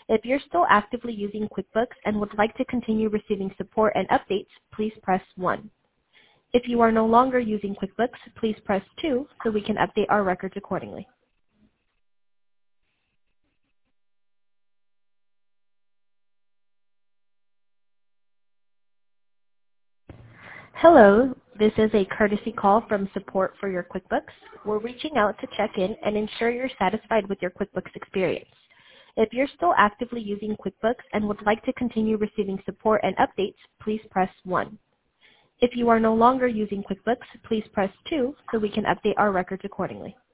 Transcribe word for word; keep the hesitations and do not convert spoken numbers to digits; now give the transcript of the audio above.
If you're still actively using QuickBooks and would like to continue receiving support and updates, please press one. If you are no longer using QuickBooks, please press two so we can update our records accordingly. Hello, this is a courtesy call from Support for your QuickBooks. We're reaching out to check in and ensure you're satisfied with your QuickBooks experience. If you're still actively using QuickBooks and would like to continue receiving support and updates, please press one. If you are no longer using QuickBooks, please press two so we can update our records accordingly.